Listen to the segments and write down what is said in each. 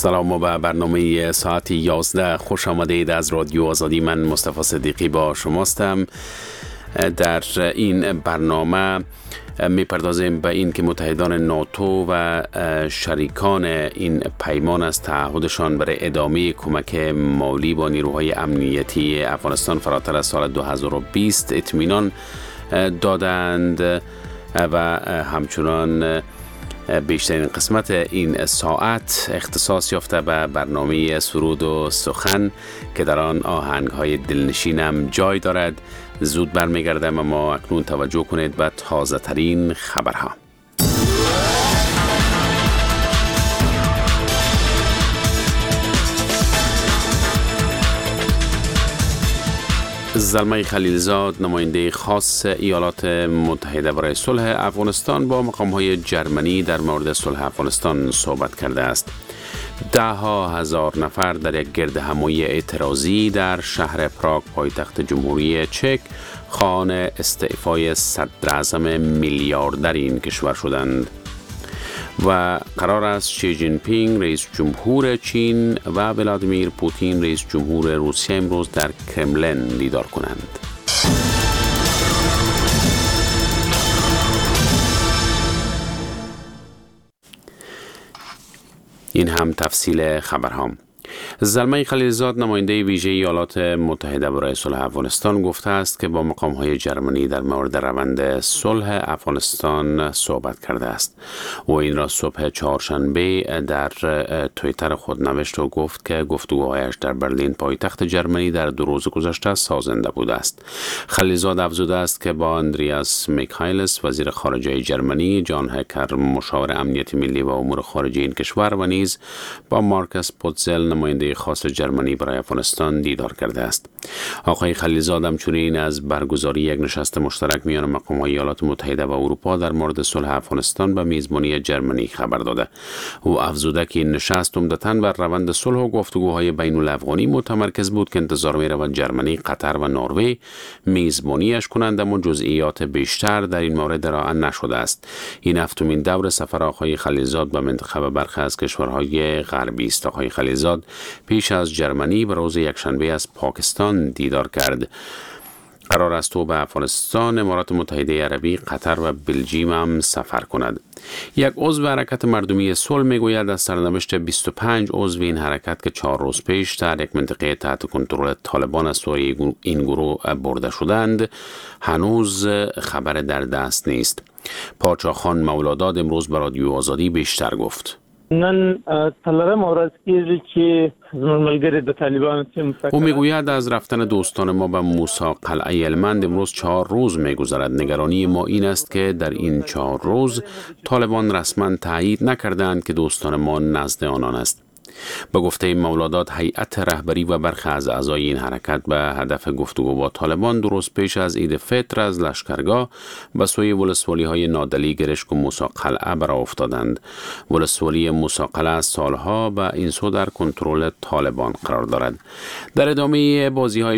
سلام و به برنامه ساعت 11 خوش آمدید از رادیو آزادی. من مصطفی صدیقی با شماستم. در این برنامه میپردازیم به این که متحدان ناتو و شریکان این پیمان از تعهدشان برای ادامه کمک مالی با نیروهای امنیتی افغانستان فراتر از سال 2020 اطمینان دادند و همچنان بیشترین قسمت این ساعت اختصاص یافته به برنامه سرود و سخن که در آن آهنگ‌های دلنشینم جای دارد. زود برمیگردم، اما اکنون توجه کنید به تازه ترین خبرها. زلمه خلیلزاد، نماینده خاص ایالات متحده برای صلح افغانستان، با مقام‌های جرمنی در مورد صلح افغانستان صحبت کرده است. 10,000 نفر در یک گردهمایی اعتراضی در شهر پراگ پایتخت جمهوری چک خواهان استعفای صدر اعظم میلیاردر این کشور شدند و قرار است شی جین پینگ رئیس جمهور چین و ولادیمیر پوتین رئیس جمهور روسیه امروز در کرملین دیدار کنند. این هم تفصیل خبرهام. زلمه خلیلزاد، نماینده ویژه ایالات متحده برای صلح افغانستان، گفته است که با مقام‌های جرمنی در مورد روند صلح افغانستان صحبت کرده است. و این را صبح چهارشنبه در توییتر خود نوشت و گفت که گفتگوهایش در برلین پایتخت جرمنی در 2 روز گذشته سازنده بوده است. خلیلزاد افزوده است که با اندریاس میکایلس وزیر خارجه جرمنی، جان هکر مشاور امنیت ملی و امور خارجه این کشور و نیز با مارکس پوتزل نماینده خاص جرمنی برای افغانستان دیدار کرده است. آقای خلیلزاد همچنین از برگزاری یک نشست مشترک میان مقام‌های ایالات متحده و اروپا در مورد صلح افغانستان به میزبانی جرمنی خبر داده. او افزوده که این نشست عمدتاً بر روند صلح و گفتگوهای بین الافغانی متمرکز بود که انتظار می‌رود جرمنی، قطر و نروژ میزبانیش کنند، اما جزئیات بیشتر در این مورد ارائه نشده است. این هفتمین دور سفر آقای خلیلزاد به منطقه و برخی از کشورهای غربی است. آقای خلیلزاد پیش از جرمنی به روز یکشنبه از پاکستان دیدار کرد. قرار است او به افغانستان، امارات متحده عربی، قطر و بلژیم هم سفر کند. یک عضو حرکت مردمی صلح میگوید از سرنوشت 25 عضو این حرکت که 4 روز پیش در یک منطقه تحت کنترل طالبان از سوی این گروه برده شدند هنوز خبر در دست نیست. پاچا خان مولاداد امروز به رادیو آزادی بیشتر گفت. نن تلرم ورځ کېږي چې زموږ ملګري د طالبانو څخه او میگوید از رفتن دوستان ما به موسی قلعه هلمند امروز 4 روز میگذرد. نگرانی ما این است که در این 4 روز طالبان رسما تایید نکردند که دوستان ما نزد آنان است. به گفته مولادات، هیئت رهبری و برخی از اعضای این حرکت به هدف گفتگو با طالبان درست پیش از عید فطر از لشکرگاه به سوی ولسوالی‌های نادلی، گرشک و موسی قلعه برآ افتادند. ولسوالی موسی قلعه از سالها به این سو در کنترل طالبان قرار دارد. در ادامه بازی‌های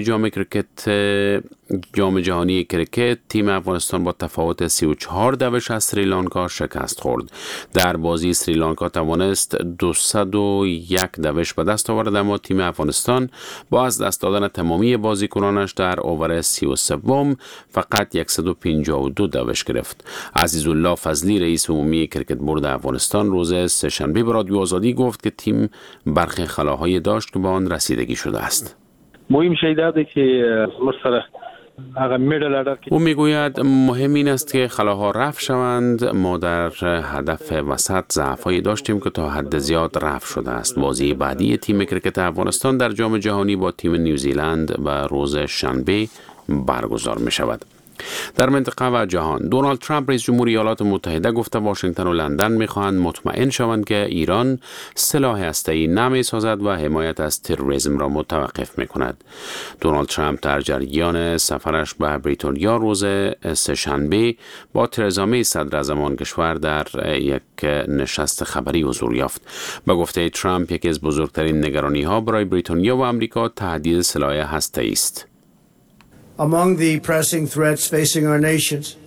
جام جهانی کرکت، تیم افغانستان با تفاوت 34 دوش از سریلانکا شکست خورد. در بازی سریلانکا توانست 201 دوش به دست آورد، اما تیم افغانستان با از دست دادن تمامی بازیکنانش در اوور 33 فقط 152 دوش گرفت. عزیزالله فضلی، رئیس عمومی کرکت بورد افغانستان، روز سه‌شنبه به رادیو آزادی گفت که تیم برخی خلاهایی داشت که به آن رسیدگی شده است. مهم شی ده که مثلا او میگوید مهم این است که خلاها رفع شوند. ما در هدف وسط ضعفایی داشتیم که تا حد زیاد رفع شده است. بازی بعدی تیم کرکت افغانستان در جام جهانی با تیم نیوزیلند به روز شنبه برگزار می شود. در منطقه و جهان، دونالد ترامپ رئیس جمهور ایالات متحده گفته واشنگتن و لندن می‌خواهند مطمئن شوند که ایران سلاح هسته‌ای نمی‌سازد و حمایت از تروریسم را متوقف می‌کند. دونالد ترامپ در جریان سفرش به بریتانیا روز سه‌شنبه با ترزا می صدر اعظم آن کشور در یک نشست خبری حضور یافت. به گفته ترامپ یکی از بزرگترین نگرانی‌ها برای بریتانیا و آمریکا تهدید سلاح هسته‌ای است. Among the pressing threats facing our nations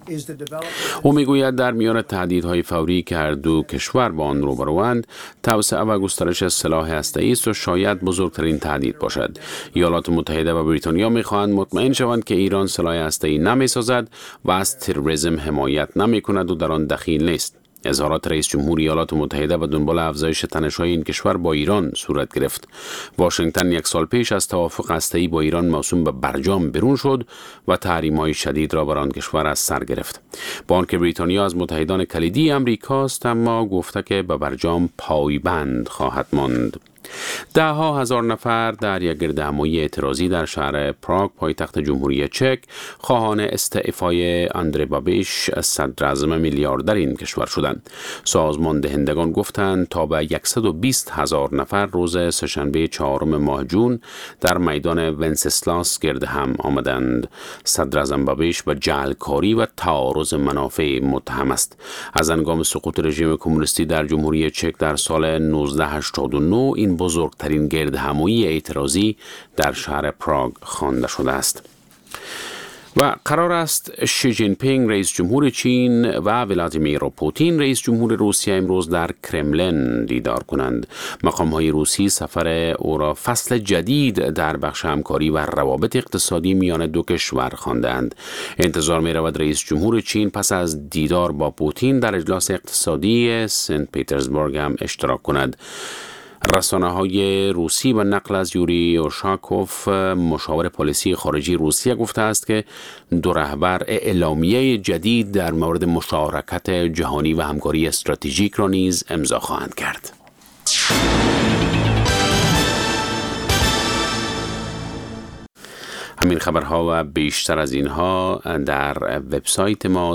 او میگوید در میان تهدیدهای فوری که هر دو کشور با آن روبروند، توسعه و گسترش سلاح هسته‌ای است و شاید بزرگترین تهدید باشد. ایالات متحده و بریتانیا میخواهند مطمئن شوند که ایران سلاح هسته‌ای نمیسازد و از تروریسم حمایت نمیکند و در آن دخیل نیست. اظهارات رئیس جمهور ایالات متحده و دنبال افزایش تنش‌های این کشور با ایران صورت گرفت. واشنگتن یک سال پیش از توافق هسته‌ای با ایران موسوم به برجام بیرون شد و تحریم‌های شدید را بر آن کشور از سر گرفت. با آنکه بریتانیا از متحدان کلیدی امریکاست، اما گفته که به برجام پایبند خواهد ماند. ده‌ها هزار نفر در یک گردهمایی اعتراضی در شهر پراگ پایتخت جمهوری چک خواهان استعفای آندری بابیش صدراعظم میلیاردر این کشور شدند. سازمان دهندگان گفتند تا به 120,000 نفر روز سه‌شنبه 4 ماه جون در میدان ونسسلاس گرد هم آمدند. صدراعظم بابیش به جعلکاری و تعارض منافع متهم است. از هنگام سقوط رژیم کمونیستی در جمهوری چک در سال 1989 این بزرگترین گردهمایی اعتراضی در شهر پراگ خوانده شده است. و قرار است شی جین پینگ رئیس جمهور چین و ولادیمیر پوتین رئیس جمهور روسیه امروز در کرملین دیدار کنند. مقام‌های روسی سفر او را فصل جدید در بخش همکاری و روابط اقتصادی میان دو کشور خواندند. انتظار می‌رود رئیس جمهور چین پس از دیدار با پوتین در اجلاس اقتصادی سنت پیترزبورگ هم اشتراک کند. رسانه‌های روسی به نقل از یوری اورشاکوف مشاور پالیسی خارجی روسیه گفته است که دو رهبر اعلامیه جدید در مورد مشارکت جهانی و همکاری استراتژیک را نیز امضا خواهند کرد. همین خبرها و بیشتر از اینها در وبسایت ما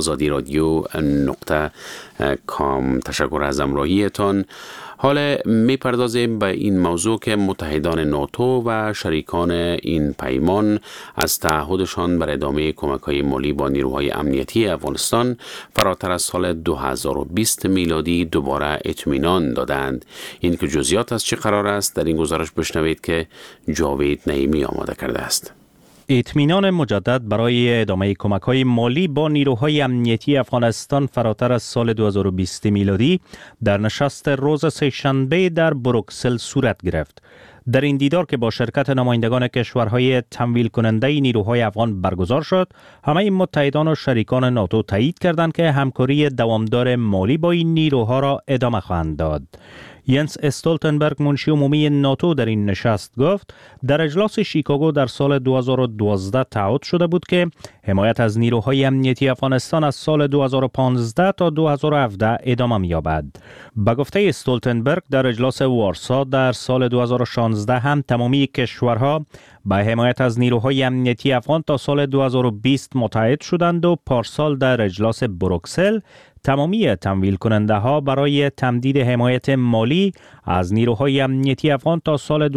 azadiradyo.com. تشکر از همراهیتان. حالا میپردازیم به این موضوع که متحدان ناتو و شریکان این پیمان از تعهدشان بر ادامه کمک‌های مالی با نیروهای امنیتی افغانستان فراتر از سال 2020 میلادی دوباره اطمینان دادند. این که جزئیات از چه قرار است در این گزارش بشنوید که جاوید نعیمی آماده کرده است. اطمینان مجدد برای ادامه کمک‌های مالی با نیروهای امنیتی افغانستان فراتر از سال 2020 میلادی در نشست روز سه‌شنبه در بروکسل صورت گرفت. در این دیدار که با شرکت نمایندگان کشورهای تمویل کننده نیروهای افغان برگزار شد، همه متحدان و شریکان ناتو تایید کردند که همکاری دوامدار مالی با این نیروها را ادامه خواهند داد. ینس استولتنبرگ منشی عمومی ناتو در این نشست گفت در اجلاس شیکاگو در سال 2012 تعهد شده بود که حمایت از نیروهای امنیتی افغانستان از سال 2015 تا 2017 ادامه می‌یابد. به گفته استولتنبرگ در اجلاس وارسا در سال 2016 هم تمامی کشورها به حمایت از نیروهای امنیتی افغان تا سال 2020 متحد شدند و پارسال در اجلاس بروکسل تمامی تمویل کننده ها برای تمدید حمایت مالی از نیروهای امنیتی افغان تا سال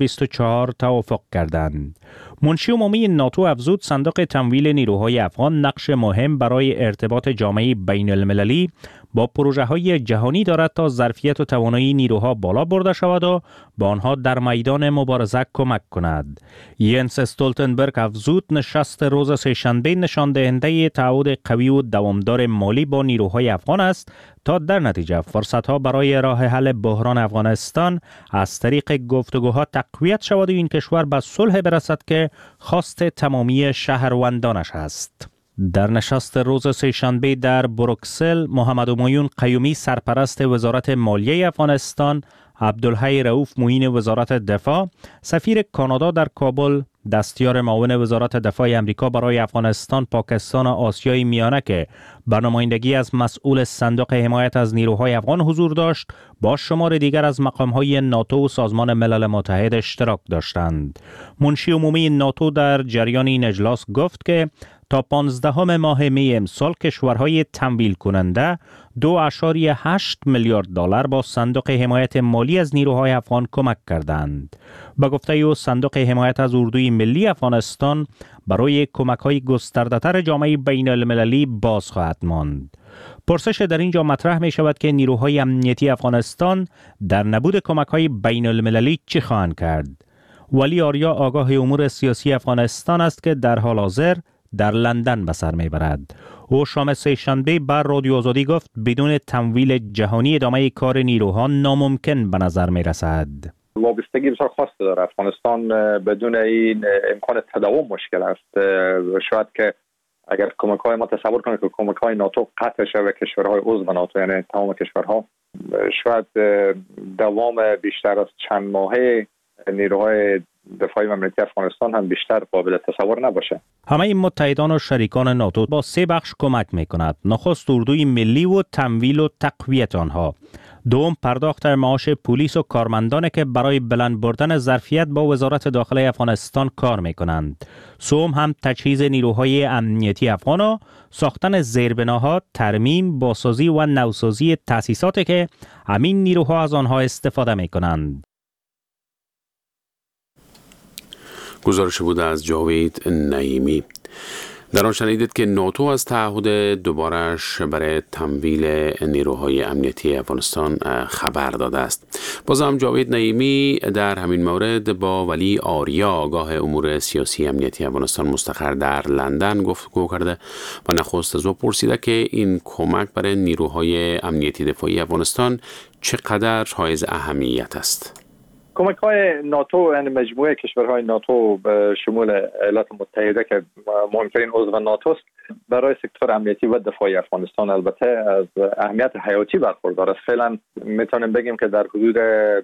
2024 توافق کردند. منشی عمومی ناتو افزود صندوق تمویل نیروهای افغان نقش مهم برای ارتباط جامعه بین المللی با پروژه های جهانی دارد تا ظرفیت و توانایی نیروها بالا برده شود و به آنها در میدان مبارزه کمک کند. ینس استولتنبرگ افزود نشست روز سه‌شنبه نشان دهنده تعهد قوی و دوامدار مالی با نیروهای افغان است تا در نتیجه فرصت‌ها برای راه حل بحران افغانستان از طریق گفتگوها تقویت شود و این کشور به صلح برسد که خواست تمامی شهروندانش است. در نشست روز سه‌شنبه در بروکسل، محمد همایون قیومی سرپرست وزارت مالیه افغانستان، عبدالحی رؤوف معین وزارت دفاع، سفیر کانادا در کابل، دستیار معاون وزارت دفاع امریکا برای افغانستان، پاکستان و آسیای میانه که به نمایندگی از مسئول صندوق حمایت از نیروهای افغان حضور داشت، با شمار دیگر از مقام‌های ناتو و سازمان ملل متحد اشتراک داشتند. منشی عمومی ناتو در جریان این اجلاس گفت که تا 15 ماه می امسال کشورهای تمویل کننده 2.8 میلیارد دلار با صندوق حمایت مالی از نیروهای افغان کمک کردند. به گفته او صندوق حمایت از اردوی ملی افغانستان برای کمک‌های گسترده‌تر جامعه بین المللی باز خواهد ماند. پرسش در اینجا مطرح می شود که نیروهای امنیتی افغانستان در نبود کمک‌های بین المللی چه خواهند کرد؟ ولی آریا آگاه امور سیاسی افغانستان است که در حال حاضر در لندن به سر میبرد. او شام سه‌شنبه بر رادیو آزادی گفت بدون تمویل جهانی ادامه کار نیروها ناممکن به نظر میرسد. وابستگی بسیار خاص داره. افغانستان بدون این امکان تداوم مشکل است. شاید که اگر کمک‌های ما تصور کنید که کمک‌های ناتو قطع شود و کشورهای عضو ناتو یعنی تمام کشورها شاید دوام بیشتر از چند ماهه نیروهای دفاعی امنیتی افغانستان هم بیشتر قابل تصور نباشه. همه این متحدان و شریکان ناتو با 3 بخش کمک می‌کند. نخست اردوی ملی و تمویل و تقویت آنها. دوم پرداخت معاش پلیس و کارمندانی که برای بلند بردن ظرفیت با وزارت داخله افغانستان کار می‌کنند. سوم هم تجهیز نیروهای امنیتی افغان و ساختن زیربناها، ترمیم، بازسازی و نوسازی تأسیساتی که همین نیروها از آنها استفاده می‌کنند. گزارش بود از جاوید نعیمی. در آن شنیدید که ناتو از تعهد دوبارش برای تمویل نیروهای امنیتی افغانستان خبر داده است. بازم جاوید نعیمی در همین مورد با ولی آریا آگاه امور سیاسی امنیتی افغانستان مستقر در لندن گفتگو کرده و نخست از او پرسیده که این کمک برای نیروهای امنیتی دفاعی افغانستان چقدر حائز اهمیت است. کمک‌های ناتو یعنی مجموعه کشورهای ناتو به شمول ایالات متحده که مهمترین عضو ناتو است برای سکتور امنیتی و دفاعی افغانستان البته از اهمیت حیاتی برخوردار است. فعلا میتونیم بگیم که در حدود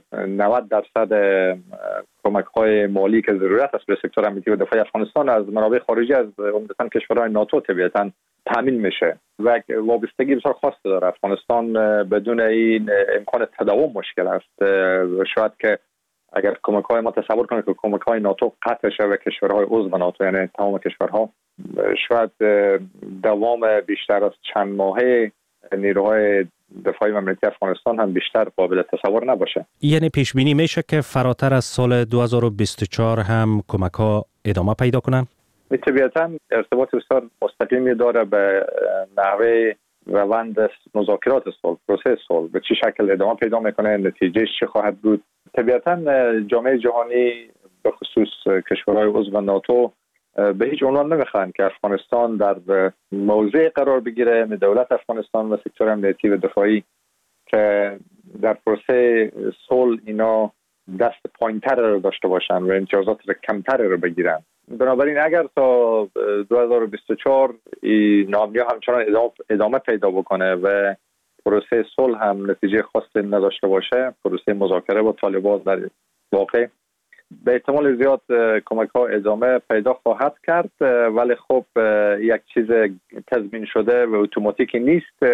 90% کمک‌های مالی که ضرورت است به سکتور امنیتی و دفاعی افغانستان از منابع خارجی از عمدتاً کشورهای ناتو طبیعتاً تامین میشه و وابستگی بسیار خاص داره. افغانستان بدون این امکان تداوم مشکل است. شاید که اگر کمک‌های ما تصور کنید که کمک‌های ناتو قطع شود و کشورهای عضو ناتو یعنی تمام کشورها شاید دوام بیشتر از چند ماهه نیروهای دفاعی امنیتی افغانستان هم بیشتر قابل تصور نباشه. یعنی پیش بینی میشه که فراتر از سال 2024 هم کمک‌ها ادامه پیدا کنن؟ طبیعتاً ارتباط بسیار مستقیمی داره به نحوه روند مذاکرات صلح، پروسه صلح به چه شکل ادامه پیدا میکنه، نتیجهش چه خواهد بود. طبیعتاً جامعه جهانی به خصوص کشورهای عضو ناتو به هیچ عنوان نمیخواهند که افغانستان در موضع قرار بگیره. دولت افغانستان و سکتور امنیتی و دفاعی که در پروسه صلح اینا دست پایین‌تر رو داشته باشن و امتیازات کمتر رو بگیرن. بنابراین اگر تا 2024 این ناامنی همچنان ادامه پیدا بکنه و پروسه صلح هم نتیجه خاصی نداشته باشه، پروسه مذاکره با طالبان در واقع به احتمال زیاد کمک‌ها ادامه پیدا خواهد کرد، ولی خب یک چیز تضمین شده و اتوماتیکی نیست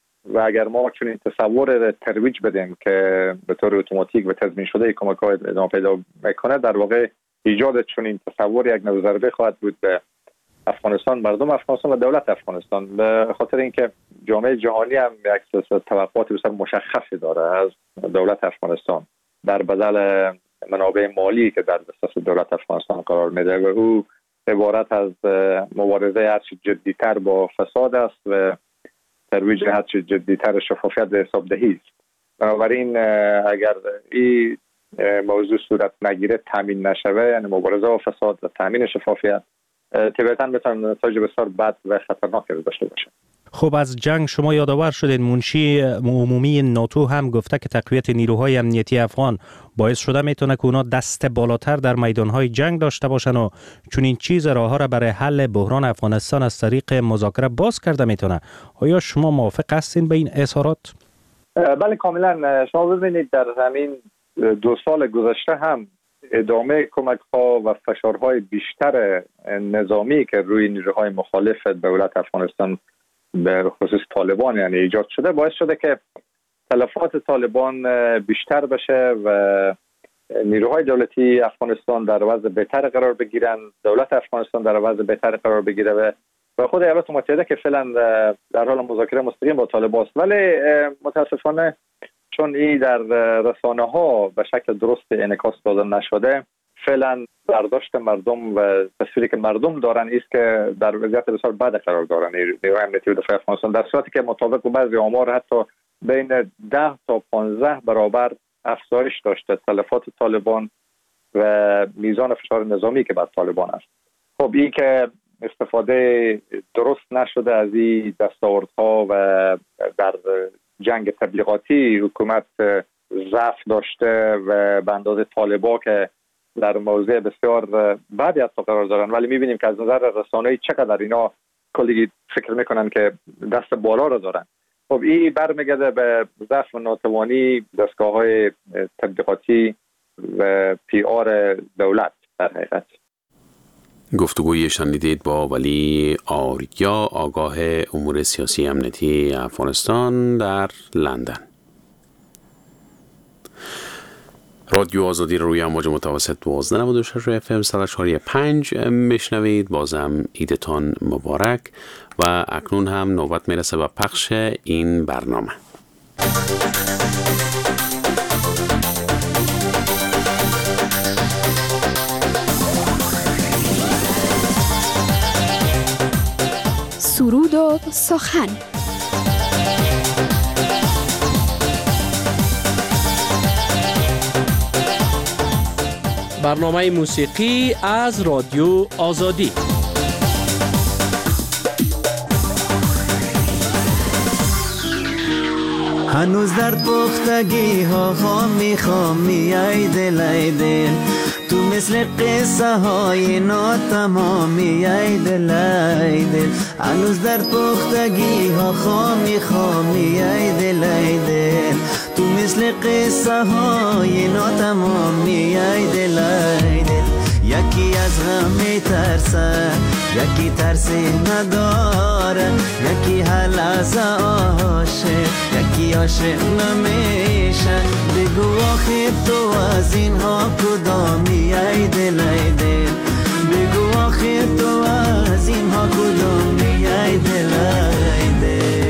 و اگر ما چنین تصور ترویج بدیم که به طور اتوماتیک و تضمین شده کمک‌ها ادامه پیدا میکنه، در واقع ایجاد چنین تصور یک نوع ضربه خواهد بود به افغانستان، مردم افغانستان و دولت افغانستان، به خاطر اینکه جامعه جهانی هم یک سلسله توقعات بسیار مشخصی داره از دولت افغانستان در بدل منابع مالی که در دسترس دولت افغانستان قرار میده و او عبارت از مبارزه هرچی جدیتر با فساد است و ترویج هرچی جدیتر شفافیت به حساب دهی است. بنابراین اگر این موضوع صورت نگیره، تامین نشوه، یعنی مبارزه با فساد و تامین شفافیت، طبیعتاً میتونه نتایج بسیار بد و خطرناکی داشته باشه. خب از جنگ شما یادآور شدید. منشی عمومی ناتو هم گفته که تقویت نیروهای امنیتی افغان باعث شده میتونه که اونا دست بالاتر در میدانهای جنگ داشته باشن و چون این چیز راهها را برای حل بحران افغانستان از طریق مذاکره باز کرده میتونه. آیا شما موافق هستین به این اظهارات؟ بله کاملا. شما ببینید در همین 2 سال گذشته هم ادامه کمک‌ها و فشارهای بیشتر نظامی که روی نیروهای مخالف دولت افغانستان به خصوص طالبان یعنی ایجاد شده باعث شده که تلفات طالبان بیشتر بشه و نیروهای دولتی افغانستان در وضع بهتر قرار بگیرن، دولت افغانستان در وضع بهتر قرار بگیره و خود ایالات متحده که فعلا در حال مذاکره مستقیم با طالبان است. ولی متاسفانه چون این در رسانه ها به شکل درست انعکاس داده نشده، فعلا برداشت مردم و تصویری که مردم دارن است که در وضعیت بسیار بد قرار دارن نیروهای امنیتی و دفاعی افغانستان، در صورتی که مطابق با بعضی آمار حتی بین 10 تا 15 برابر افزایش داشته تلفات طالبان و میزان فشار نظامی که بر طالبان است. خب این که استفاده درست نشده از این دستاوردها و در جنگ تبلیغاتی حکومت ضعف داشته و به اندازه طالبا که در موضع بسیار بدی حتی قرار دارن، ولی میبینیم که از نظر رسانه‌ای چقدر اینا کلی فکر میکنن که دست بالا رو دارن. خب این برمیگرده به ضعف و ناتوانی دستگاه‌های تبلیغاتی و پی آر دولت در حقیقت. گفتگوی شنیدید با ولی آریا، آگاه امور سیاسی امنیتی افغانستان در لندن. رادیو آزادی روی امواج متوسط 1296 FM 104.5 میشنوید. بازم عیدتان مبارک و اکنون هم نوبت میرسه به پخش این برنامه. سرود و سخن. برنامه موسیقی از رادیو آزادی. هنوز در پختگی ها خامی ای دل ای دل، تو مثل قصه های ناتمامی ای دل ای دل. هنوز در پختگی ها خامی ای دل ای دل، تو مثل قصه های ناتمامی ای دل ای دل. یکی از غم میترسه، یکی ترسی نداره، یکی حل از عاشق، یکی عاشق نمیشه. بگو آخه تو از اینها کدامی ای دل ای دل، بگو آخه تو از اینها کدامی ای دل ای دل.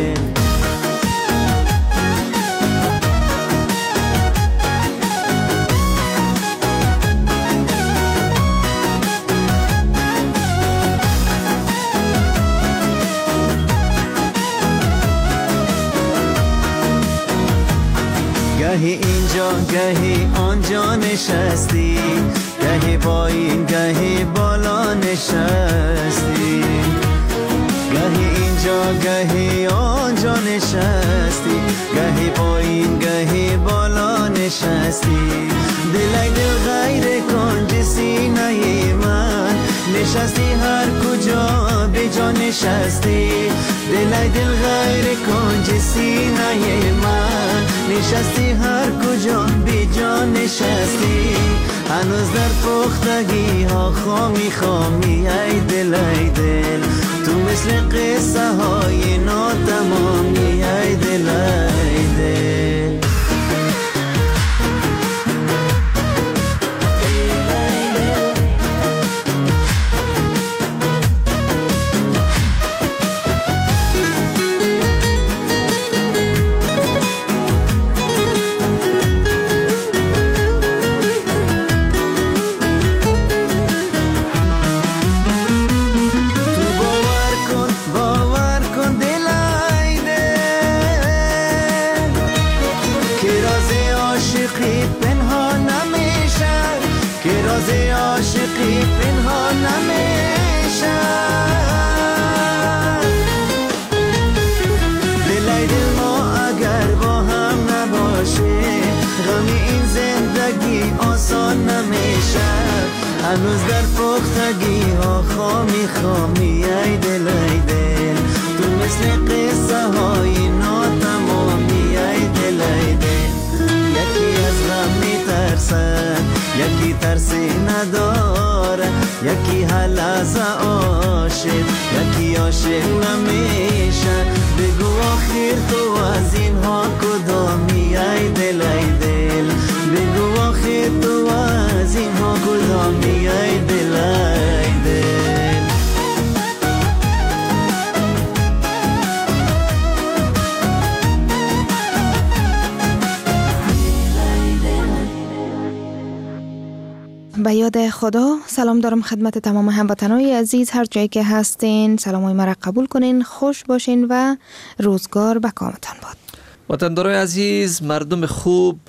گهی اینجا گهی آنجا نشستی، گهی با این گهی بالا نشستی، گهی اینجا گهی آنجا نشستی، گهی با این گهی بالا نشستی. دلای دل غیر کنج سینه من نشستی، هر کجا به جا نشستی. دلای دل غیر کنج سینه من نشستی، هر کجا به جا نشستی. هنوز در پختگی ها خامی ای دل ای دل، تو مثل قصه های ناتمامی ای دل ای دل. عاشقی پنهان نمیشه. دلای دل ما اگر با هم نباشه، غم این زندگی آسان نمیشه. هنوز در پختگی ها خامی ای دل ای دل، تو مثل قصه های ناتمامی ای دل ای دل. یکی از غم میترسه، یکی ترسی نداره، یکی حل از عاشق، یکی عاشق نمیشه. بگو آخر تو از اینها کدامی ای دل ای دل، بگو آخر تو از اینها کدامی ای دل ای دل. به یاد خدا سلام دارم خدمت تمام هموطنای عزیز، هر جایی که هستین سلامای مرا قبول کنین، خوش باشین و روزگار به کامتان باد. وطندارای عزیز، مردم خوب،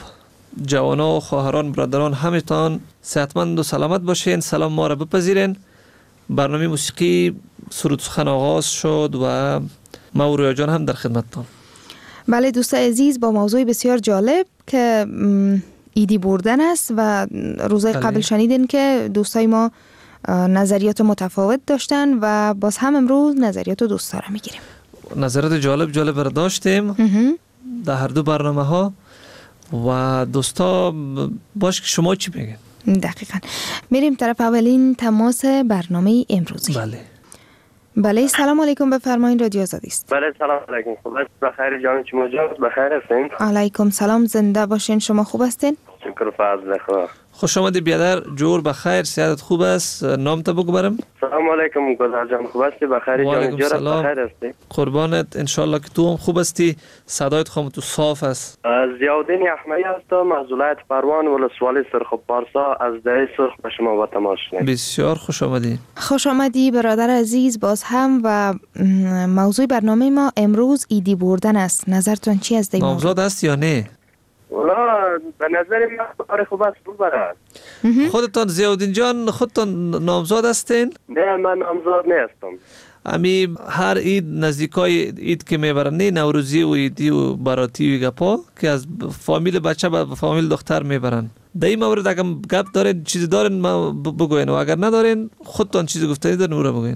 جوانا و خواهران برادران همتان صحتمند و سلامت باشین. سلام ما را بپذیرین. برنامه موسیقی سرود سخن آغاز شد و ما و رویا جان هم در خدمتتان. بله دوستان عزیز، با موضوع بسیار جالب که ایدی بردن است و روزای قبل شنیدین که دوستای ما نظریات متفاوت داشتن و باز هم امروز نظریات دوستا را میگیریم. نظریات جالب را داشتیم در هر دو برنامه ها و دوستا باش که شما چی میگین؟ دقیقاً. میریم طرف اولین تماس برنامه امروزی. بله سلام علیکم، بفرمایید، رادیو آزادی است. بله سلام علیکم. خوب است؟ بخیر جان، شما جان بخیر هستین؟ علیکم سلام، زنده باشین. شما خوب هستین؟ شکر فضل خدا. خوش آمدید بیادر، جور بخیر، صحت خوب است؟ نام تا بگو برم. سلام علیکم گلزار جان، خوب هستی؟ بخیر جان، جور بخیر هستی؟ قربانت، انشالله که تو هم خوب هستی. صدایت خوب تو صاف است. ضیاءالدین احمدی هستم از ولایت پروان ولسوالی سرخ پارسا از دره سرخ به شما با تماس می‌آییم. بسیار خوش آمدی. خوش آمدی برادر عزیز باز هم. و موضوع برنامه ما امروز ایدی بردن است. نظرتون چی از این موضوع؟ نامزاد است یا نه؟ والا به نظر من کار خوب است ببرد. خودتان ضیاءالدین جان خودتان نامزاد هستین؟ نه من نامزاد نیستم. امی هر عید نزدیکای عید که میبرن، نه نوروزی و عیدی و باراتی و گپا که از فامیل بچه به فامیل دختر میبرن. در این مورد اگر گپ دارین چیزی دارین ما بگوین و اگر ندارین خودتان چیزی گفتنی دارین او را بگوین.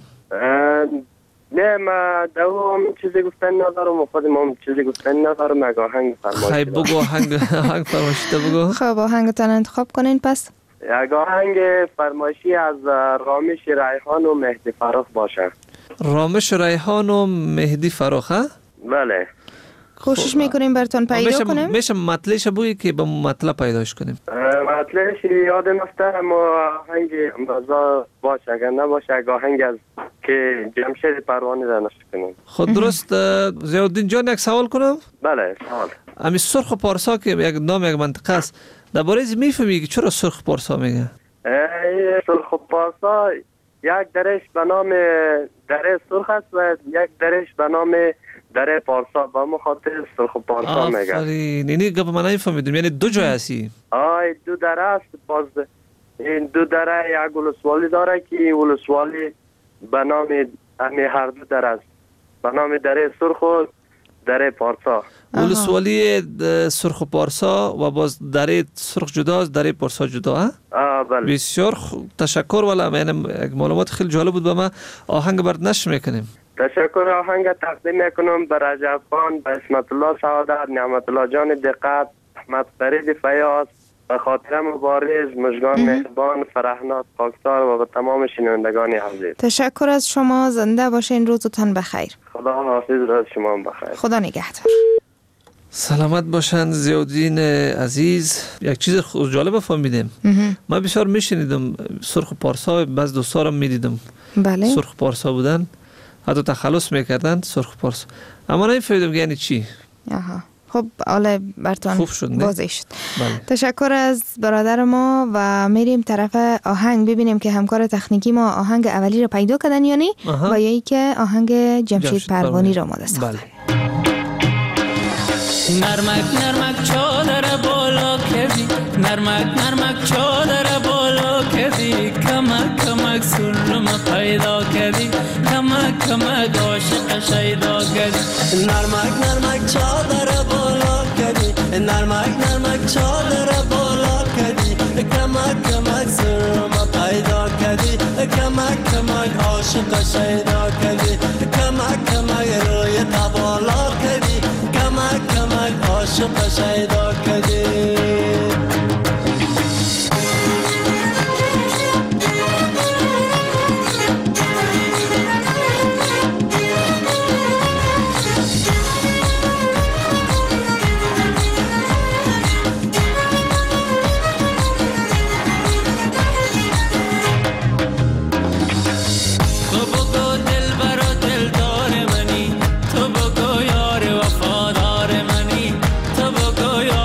نه ما دوام چیزی گفتن ندارم و خودم هم چیزی گفتن ندارم. اگه آهنگ فرمایش خیلی بگو آهنگ فرمایشی بگو. خب آهنگتان انتخاب کنین پس. اگه آهنگ فرمایشی از رامش ریحان و مهدی فراخ باشه. رامش ریحان و مهدی فراخ ها؟ بله. کوشش میکنیم براتون پیدا کنیم. میشه مطلعش بگویی که به مطلع پیداش کنیم. مطلعش یادم نفته اما آهنگ امروزا باشه، اگر نباشه اگه آهنگ از که جمشید پروانی را نشد کنیم. خود درست. ضیاءالدین جان یک سوال کنم؟ بله سوال. امی سرخ پارسا که یک نام یک منطقه است، درباره از میفهمی که چرا سرخ پارسا میگه؟ سرخ پارسا یک درش به نام دره سرخ است و یک درش به نام دره پارسا، با مخاطر سرخ پارسا میگه. آفرین، اینی گپ من نمیفهمیدم، یعنی دو جای هستی؟ دو دره است. باز این دو دره یک ولسوالی داره که ولسوالی به نام امی هر دو دره است، به نام دره سرخ و دره پارسا. ولسوالی سرخ پارسا و باز دره سرخ جداست، دره پارسا جدا ها؟ بله. بسیار تشکر. والا من یک معلومات خیلی جالب بود به ما. آهنگ برات نشر میکنیم. تشکر. آهنگ تقدیم میکنم به رجب خان، به اسمت الله سعادت، نعمت الله جان دقت، احمد فرید فیاض، به خاطر مبارز، مژگان مهربان، فرهناز خاکسار و به تمام شنوندگان عزیز. تشکر از شما، زنده باشین، روزتان بخیر. خدا حافظ، روز شما بخیر. خدا نگهدار. سلامت باشن ضیاءالدین عزیز. یک چیز جالب فهمیدم. من بسیار میشنیدم سرخ پارسا، بعض دوستا رو میدیدم. بله. سرخ پارسا بودن، حتی تخلص میکردن سرخ پارسا، اما نمیفهمیدم یعنی چی. خب حالا براتون واضح شد. بله. تشکر از برادر ما و میریم طرف آهنگ ببینیم که همکار تکنیکی ما آهنگ اولی رو پیدا کردن یا نه و یا ای که آهنگ جمشید پروانی رو آماده ساختن. نرمک نرمک چادر بالا کردی، نرمک نرمک چادر بالا کردی، کمک کمک سلم پیدا کردی، کمک کمک عاشق شیدا کردی. نرمک نرمک چادر بالا کردی، نرمک نرمک چادر بالا کردی، کمک کمک سلم پیدا کردی، کمک کمک عاشق شیدا کردی، کمک کمک روی بالا کردی، کمک کمک عاشق شیدا کردی. تو بگو یار وفادار منی، تو بگو یار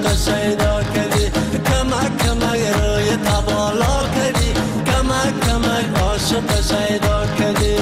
شیدا کردی کمک کمک روی تبالا کردی کمک کمک عاشق شیدا کردی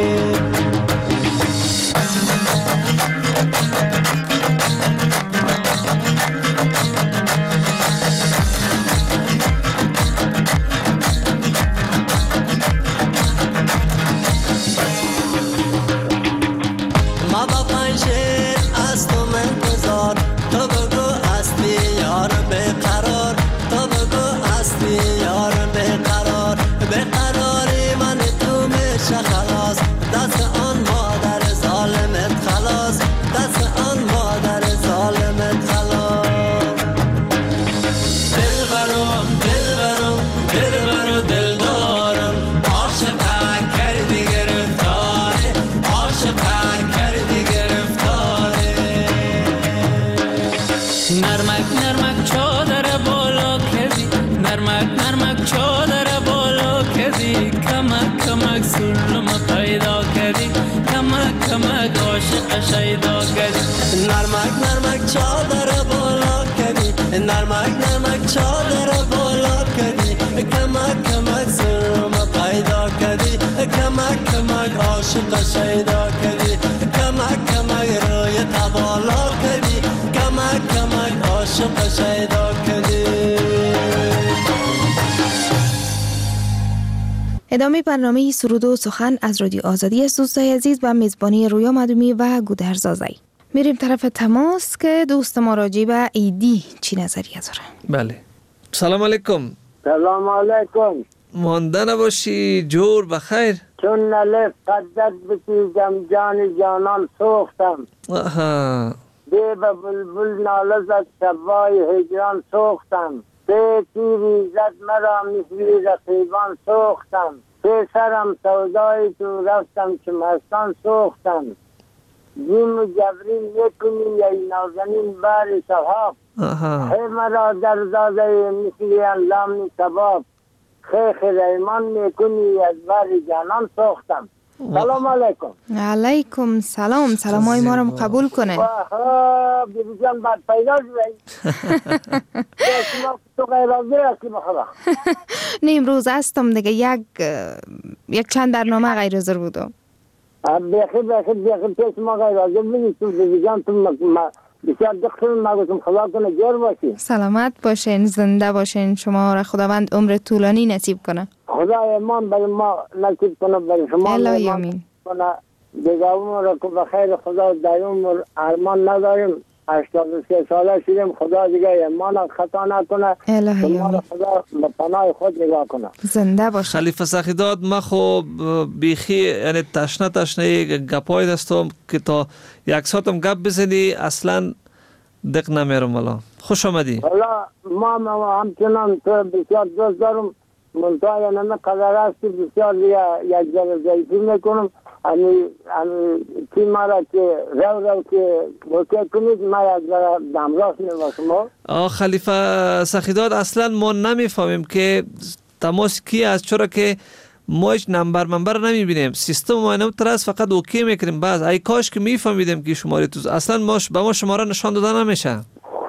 شیدا کردی نرمک نرمک چادر بالا کردی نرمک نرمک چادر بالا کردی کمک کمک سرم پیدا کردی کمک کمک عاشق شیدا کردی کمک کمک روی تبالا کردی کمک کمک عاشق شیدا کردی. ادامه برنامه سرود و سخن از رادیو آزادی است دوستای عزیز و میزبانی رویا مدومی و گودرز آزایی. میریم طرف تماس که دوست ما راجع به ایدی چی نظریه داره. بله سلام علیکم. سلام علیکم. مانده نباشی جور بخیر. چون نلف قدت بسیزم جان جانان سوختم به بلبل ناله زد شبای هجران سوختم به تیری زد مرا مثل رقیبان سوختم به سرم سودای تو رفتم که مستان سوختم جیم و جبرین یکنی یای نازنین بار صحاب خیلی مرا در زاده مثل انلام کباب خیلی ریمان میکنی از بار جانان سوختم. سلام علیکم. علیکم سلام. سلام های ما رو قبول کنه. بیبی جان بعد پیدا شدی. تو غیر از دیگه بخدا. نه امروز هستم دیگه یک چند برنامه غیر حاضر بودم. بیخی پیش ما غیر حاضر بودی تو بیبی جان تو بسیار دقیقی ما گفتم خدا کنه جور باشی. سلامت باشین زنده باشین شما را خداوند عمر طولانی نصیب کنه. خدا ایمان برای ما نصیب کنه برای شما ایمان کنه دیگه عمر را که بخیر خدا در عمر ارمان نداریم 83 ساله شدیم خدا دیگه ایمان خطا نکنه شما را خدا به پناه خود نگاه کنه. زنده باشه. خلیفه سخیداد ما خب بیخی یعنی تشنه گپای دستم که تا یک ساعتم گپ بزنی اصلا دق نمیرم والا. خوش آمدی. والا ما همچنان تو بسیار دوست دارم منطقه نمه قدر است که بسیار یک ذره ضعیفی میکنم چی ما را که رو که بوکه کنید ما یک ذره دمراست میباشم. خلیفه سخیداد اصلا ما نمیفهمیم که تماس کی است چرا که ما هیچ نمبر نمیبینیم سیستم ما نمیترس فقط اوکی میکنیم بعض ای کاش که میفهمیدیم که شماره تو اصلا به ما شماره نشان داده نمیشه.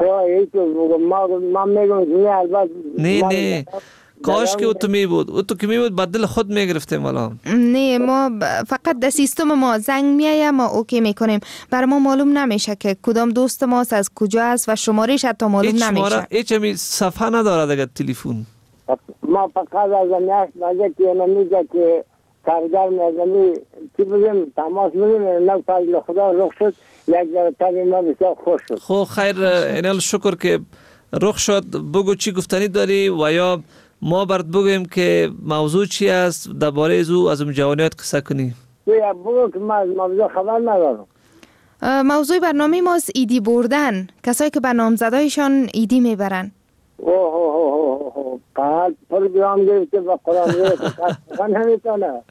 ما میگم نه کاش که تو می بود که می بود بدل خود میگرفتیم والا. نه ما فقط در سیستم ما زنگ میایه ما اوکی میکنیم برای ما معلوم نمیشه که کدام دوست ماست از کجا است و شمارهش حتی معلوم نمیشه. هیچ همی صفحه نداره دیگه تلفن. ما فقط از نیاز ماجه که نمیگه که کارگر میزنی چی بگیم تماس بگیم نه فضل خدا رخ شد یک ذره تبی ما بسیار خوش شد. خب خیر اینال شکر که رخ شد. بگو چی گفتنی داری و یا ما برات بگویم که موضوع چی است درباره از اون جوانیت قصه کنی. بگو که ما از موضوع خبر ندارم. موضوع برنامه ما ایدی بردن کسایی که به نامزدایشان ایدی میبرن. قد پروگرام گرفته و قرآن گرفته قد نمیتونه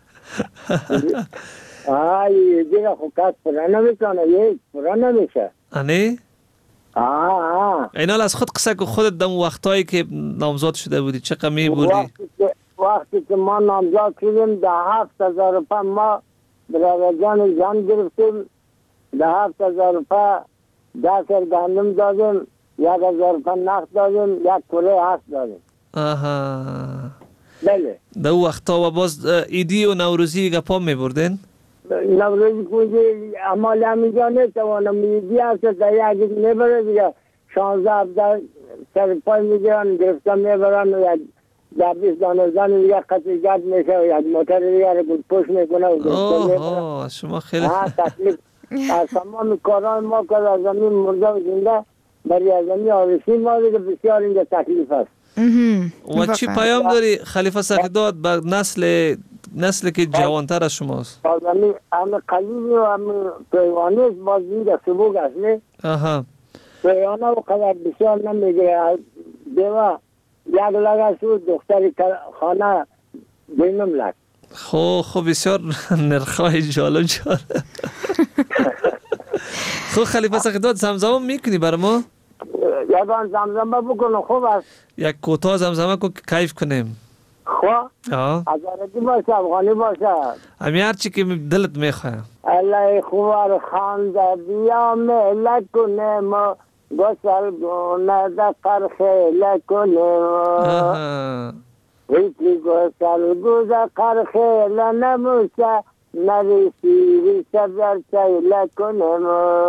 دیگه خود قد پران نمیتونه یک پران نمیشه. آنه؟ اینال از خود قصه که خودت دم وقتایی که نامزاد شده بودی چقدر می بردی؟ وقتی که ما نامزاد شدیم 7,000 روپیه ما برای جان گرفتیم 7,000 روپیه 10 گندم دادیم 1000 نخ داریم، 1 کره هست داریم. آها. بله. در وقتا و باز ایدی و نوروزی گپا می بردین؟ نوروزی کنجی عمال همینجا نتوانم ایدی هست در یکی میبره دیگه 16-17 سر پای میگیرن گرفتم میبرن و یک 10-20 دانه زن دیگه قطعیت میشه و یک موتر دیگه رو پوش میکنه و گرفتم میبرن. شما خیلی تکلیف از تمام کاران ما که از زمین مرده و زنده برای از زمین آرسی ما دیگه بسیار اینجا تکلیف است. و چی پیام داری خلیفه سخیداد به نسل که جوانتر از شماست؟ همه قلیبی و همه پیوانی است باز اینجا سبوک است نه؟ آها. پیوانه و قدر بسیار نمیگیره دیوه یک لگه شد دختری خانه بینم لگ. خب بسیار نرخای جالب جالب. خب خلیفه سخیداد زمزمه میکنی بر ما؟ یکان زمزمه بکنم خوب است. یک کوتاه زمزمه که کیف کنیم. خواه؟ عربی باشه افغانی باشه همی هرچی که دلت میخواه. الله خوار خانده بیا مهلت کنیم گسل گونه ده قرخیل کنیم ویتی گسل گوزه قرخیل نموشه نریسی ریشه برچیل کنیم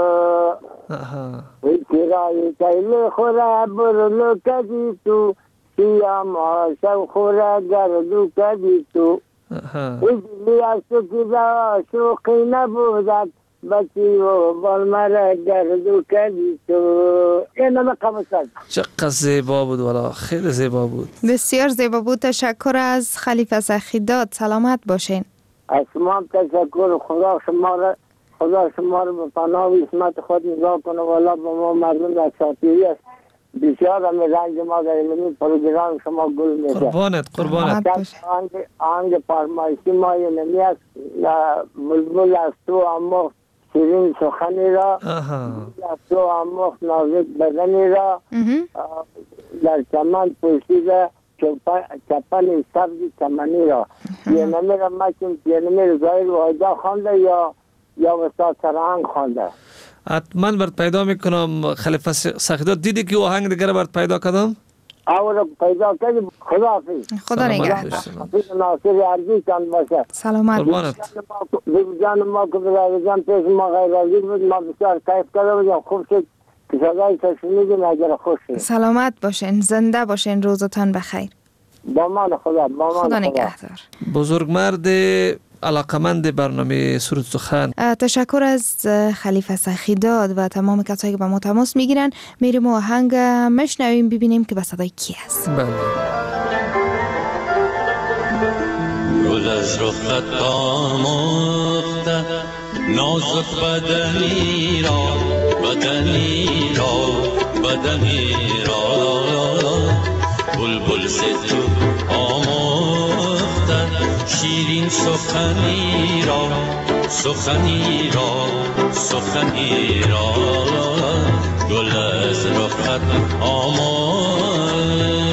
ویتی رای چیل خوره برلو کدی تو سیام آشو خوره گردو کدی تو ایدلی از تو که دا شوقی نبودد بچی و بالمره گردو کدی تو این همه قمصد. چقدر زیبا بود والا خیلی زیبا بود. بسیار زیبا بود. تشکر از خلیفه سخیداد. سلامت باشین. از شما هم تشکر. خدا شما رو به پناه و اسمت خود نگاه کنه والا با ما مردم در شاطیری است. بسیار همه رنج ما در علمی پروگرام شما گل میشه. قربانت آنگ فرمایشی ما یه نمی است بلبل از تو امخت شیرین سخنی را از تو امخت نازک بدنی را در چمن پوشیده چپن سبزی چمنی را یه نمی را مکن یه نمی را ظاهر وحیده خوانده یا وسط سرهنگ خوانده. حتما برد پیدا میکنم خلیفه سخیداد. دیدی که آهنگ دیگر برد پیدا کردم؟ رو پیدا کردی. خدا حافظ. خدا نگهدار. حافظ ناصر عرضی چند باشه. سلامت باش. جان ما که برایزم پیش ما غیر عزیز بود ما بسیار کیف کرده بودیم. خوب شد که صدای تشنیدیم اگر خوش شد. سلامت باشین. زنده باشین. روزتان بخیر. با من خدا. خدا نگهدار. بزرگمرد علاقمند برنامه سرود سخن. تشکر از خلیفه سخیداد و تمام کسایی که با ما تماس میگیرن. میریم آهنگ مشنویم ببینیم که به صدای کی است. بله. گل از رخت آموخته نازک بدنی را بلبل ستو آموخته شیرین سخنی را گل از رخت آموخته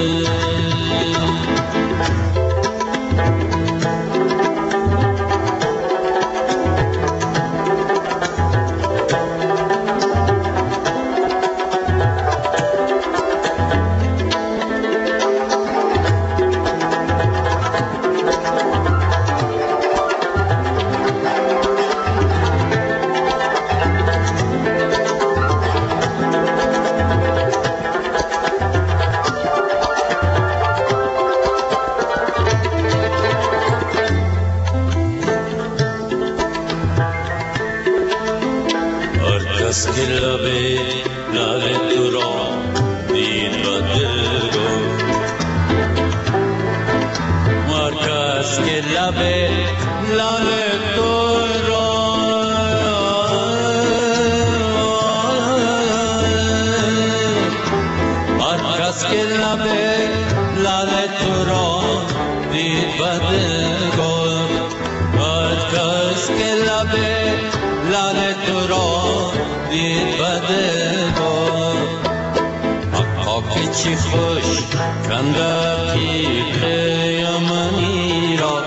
چی خوش کندکی یمنی را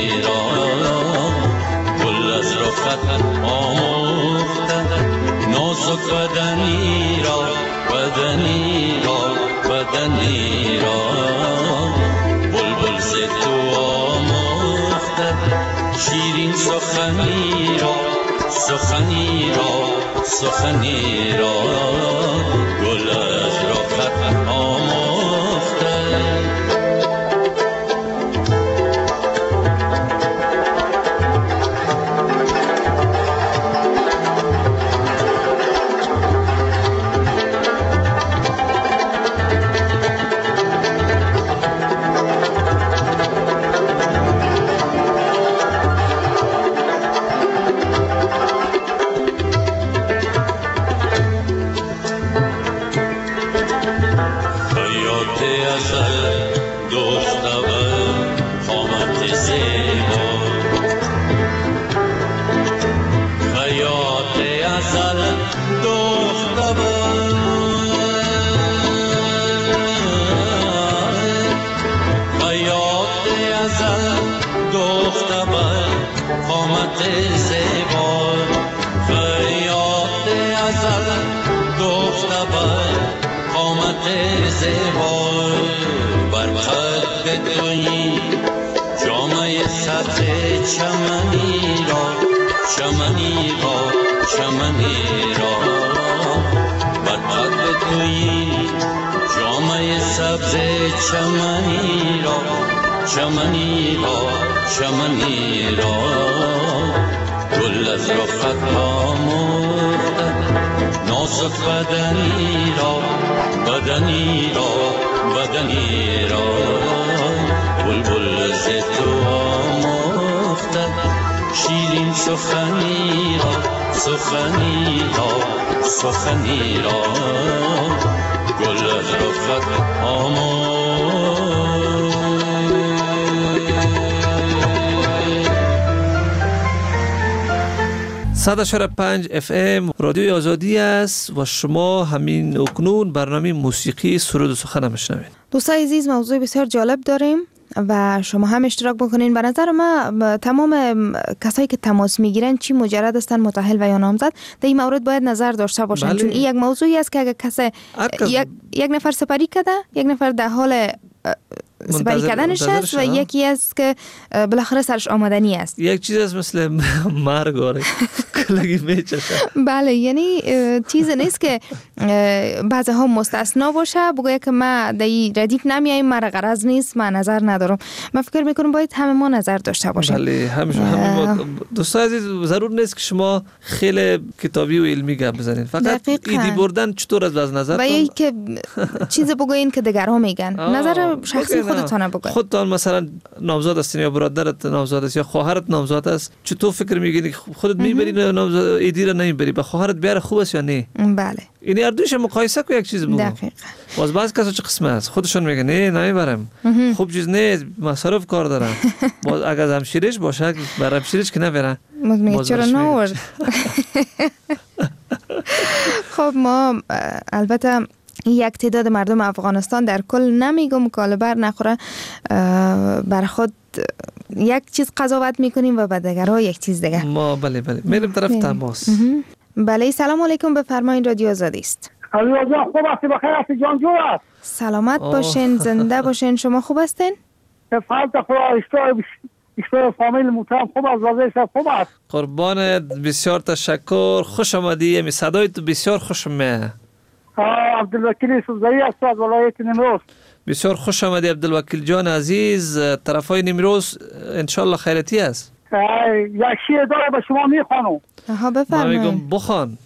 گل از رخت آموخته ناز نازک بدنی را بدنی را بدنی را بلبل ز تو آموخته شیرین سخنی را سخنی را سخنی را گل از رخت آموخته چمنی را چمنی را چمنی را بر قد تویی جامه سبز چمنی را چمنی را چمنی را گل از رخت آموخته نازک بدنی را بدنی را بدنی را بلبل ز تو آموخته شیرین سخنی را سخنی را سخنی را گل از رخت آموخته 100.5 FM رادیوی آزادی است و شما همین اکنون برنامه موسیقی سرود و سخن میشنوید. دوستای عزیز، موضوع بسیار جالب داریم و شما هم اشتراک بکنین. به نظر ما تمام کسایی که تماس میگیرن چی مجرد هستن، متأهل و یا نامزد، در این مورد باید نظر داشته باشن. چون این یک موضوعی است که اگر کسی یک نفر سپری کرده، یک نفر در حال سپری کردنش است و یکی است که بالاخره سرش آمدنی است. یک چیز است مثل مرگ آره کلگی میچشه. بله، یعنی چیز نیست که بعضی ها مستثنا باشه بگوید که ما در این ردیف نمیاییم، مرا غرض نیست، من نظر ندارم. من فکر میکنم باید همه ما نظر داشته باشیم. بله، همه دوستان عزیز، ضرور نیست که شما خیلی کتابی و علمی گپ بزنید، فقط ایدی بردن چطور از نظر و یکی که چیز بگوین که دیگرها میگن، نظر شخصی خودتون بگوین. خودتان مثلا نامزد هستین یا برادرت نامزد است یا خواهرت نامزد است، چطور فکر میگیری خودت میبری نامزد ایدی را نمیبری، با خواهرت بیاره خوب است یا نه؟ بله، این هر دوش مقایسه کو یک چیز بگو. دقیقاً. باز بعض کسا چه قسمه است خودشون میگن نه نمیبرم، خوب چیز نیست، مصرف کار دارن. باز اگر همشیرش باشه برای همشیرش که نبره، میگه چرا نورد. خب ما البته یک تعداد مردم افغانستان در کل نمیگم کالبر نخوره، بر خود یک چیز قضاوت میکنیم و به دیگرها یک چیز دیگه. ما بله میریم طرف تماس. بله، سلام علیکم، بفرمایید، رادیو آزادی است. علی جان خوب هستی؟ بخیر هستی جان جو است؟ سلامت باشین، زنده باشین. شما خوب هستین؟ فالت خدا اشتای فامیل محترم خوب است، وضعیت خوب است. قربانت، بسیار تشکر، خوش آمدی. می صدای تو بسیار خوشم میاد. عبدالوکیل سوزایی است از ولایت نیمروز. بسیار خوش آمدی عبدالوکیل جان عزیز. طرفای نیمروز انشالله خیرتی است. یک شعر داره به شما میخوانم. بفرمایید. من میگم بخوان.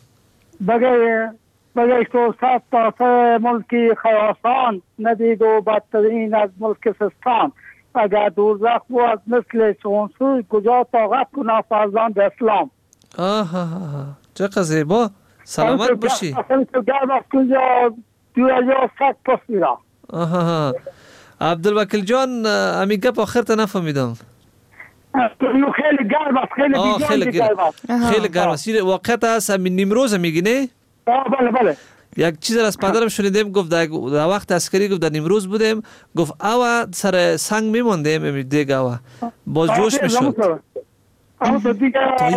بگه تو صد تا ملکی خراسان ندید و بدترین از ملک سیستان. اگر دوزخ بود مثل چونسوی کجا طاقت کنه فرزند اسلام. چقدر زیبا. سلامت باشی. اصلا تو گرم از کنجا یا سک پس میرا. عبدالوکیل جان امی گپ آخر تا نفهمیدم. خیلی گرم است، خیلی گرم است. واقعیت هست همین نیمروز میگی نه؟ بله. یک چیز از پدرم شنیدم، گفت در وقت عسکری گفت در نیمروز بودیم، گفت اوا سر سنگ میموندیم دیگه اوا باز جوش میشد. اما تو دیگه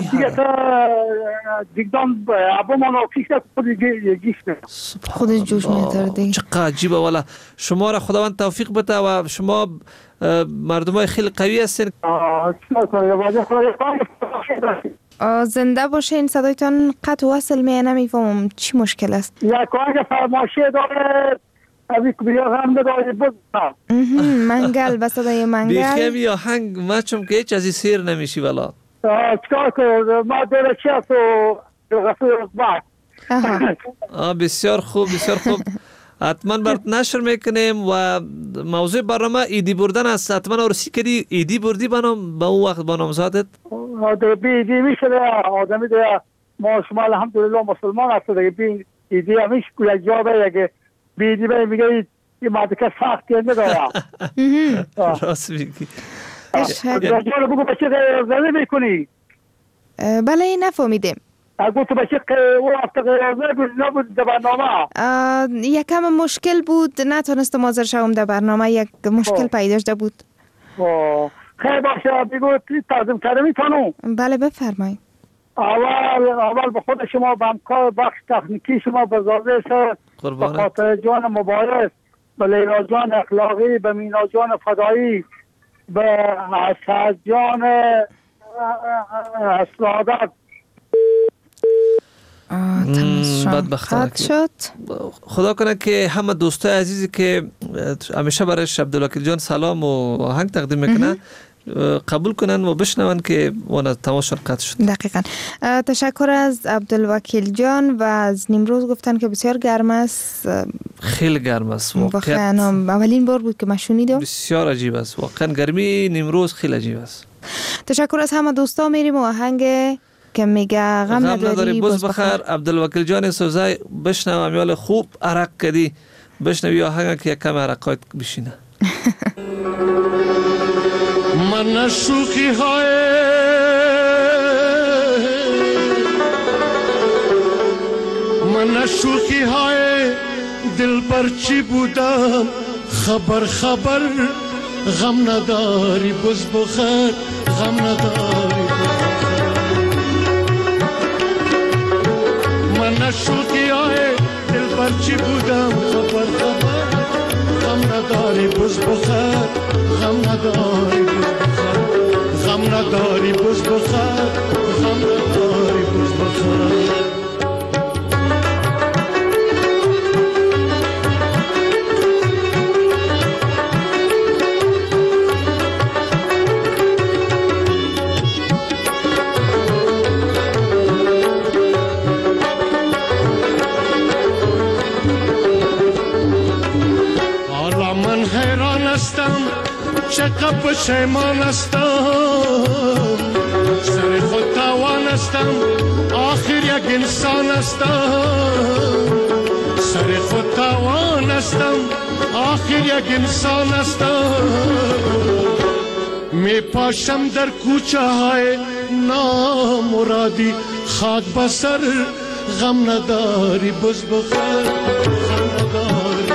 دیگدان ابا منو کیشه خودش جوش میتره دیگه. چقدر عجیبه والا. شما را خداوند توفیق بده و شما مردمای خیلی قوی هستین. زنده باشین. صدایتان قطع وصل نمیفهمم چی مشکل است. یک آهنگ فرمایشی داره ابی کبیر هم داره بود. منگل بس صدای منگل. بیخیم یا هنگ ما چون که هیچ از این سیر نمیشی والا. چکار کنم ما داره چی هست و رفیق بعد. بسیار خوب بسیار خوب. حتما برات نشر میکنیم و موضوع برنامه ایدی بردن است. حتما عروسی کردی ایدی بردی بنام با اون وقت با نامزادت؟ بی ایدی میشه آدمی ده ما شما الحمدلله مسلمان هست دیگه. بی ایدی همیش یک جا به یک بی ایدی به میگه این مادکه سختی نداره. راست میگی. جانو بگو بچه غیرزنی میکنی؟ بله نفهمیدیم. اگه تو بچه وقت غیرزنی نبود در برنامه؟ یکم مشکل بود نتونستم حاضر شوم در برنامه. یک مشکل پیدا شده بود. خیلی باشه بگو تقدیم کرده میتونم؟ بله بفرمایید. اول به خود شما به همکار بخش تکنیکی شما به زاده به خاطر جان مبارک، به لیلا جان اخلاقی، به مینا جان فدایی، به اسد جان اسلادت. بدبختانه شد. خدا کنه که همه دوستای عزیزی که همیشه برایش عبدالوکیل جان سلام و آهنگ تقدیم میکنه قبول کنن و بشنون که وانا تماشا قطع شد. دقیقاً. تشکر از عبدالوکیل جان و از نیمروز گفتن که بسیار گرم است. خیلی گرم است واقعا. اولین بار بود که من شنیدم. بسیار عجیب است واقعا. گرمی نیمروز خیلی عجیب است. تشکر از همه دوستا. میریم و آهنگ که میگه غم نداری باز بخیر. عبدالوکیل جان سوزای بشنو امیال خوب عرق کردی. بشنوی آهنگ که یک کم عرقات بشینه. من شوخی های دل پرچی بودم خبر غم نداری بز بخیر غم نداری. من شوخی های دل پرچی بودم خبر غم نداری بز بخیر غم نداری غم نداری بز بخیر غم نداری بز بخیر. حالا من حیران هستم چقدر پشیمان هستم سر خود تاوان هستم آخر یک انسان هستم سر خود تاوان هستم آخر یک انسان هستم می پاشم در کوچه های نامرادی خاک بسر غم نداری بز بخیر غم نداری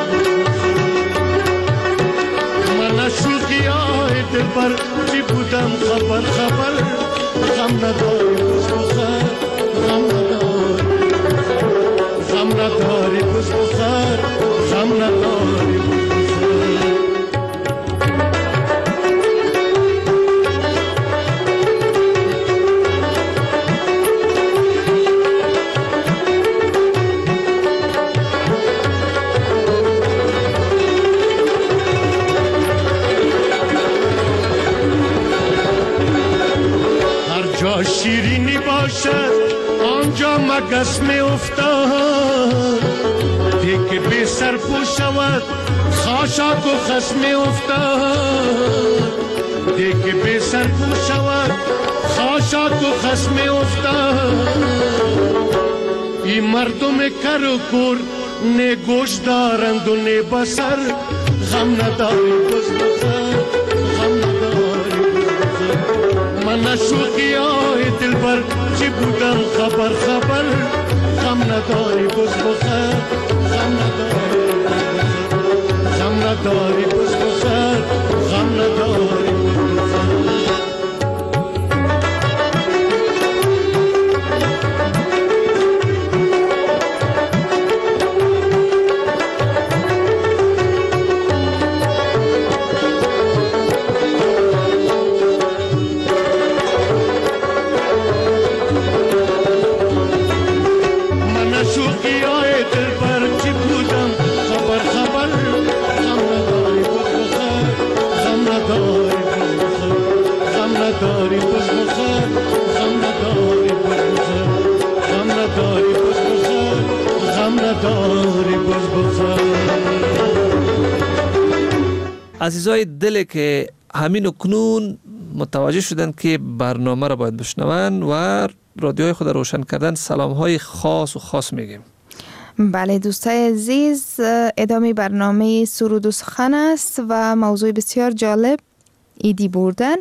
من شوخی های دل بر چی بودم خبر غم نداری بز بخیر غم نداری غم نداری بز بخیر غم نداری بز بخیر. شیرینی باشد آنجا مگس می افتاد دیگه بی سر پو شود خاشاک و خس می افتاد دیگه بی سر پو شود خاشاک و خس می افتاد. این مردم کر و کور نه گوش دارند و نه بسر غم نداری بز بخیر غم نداری من شوخی های دل بر چی بودم خبر غم نداری بز بخیر غم نداری بز بخیر غم نداری نداری گل بخواه. عزیزای دل که همین اکنون متوجه شدن که برنامه را باید بشنون و رادیوهای خود روشن کردن، سلام‌های خاص میگیم. بله دوستای عزیز، ادامه برنامه سرود و سخن است و موضوع بسیار جالب ایدی بردن.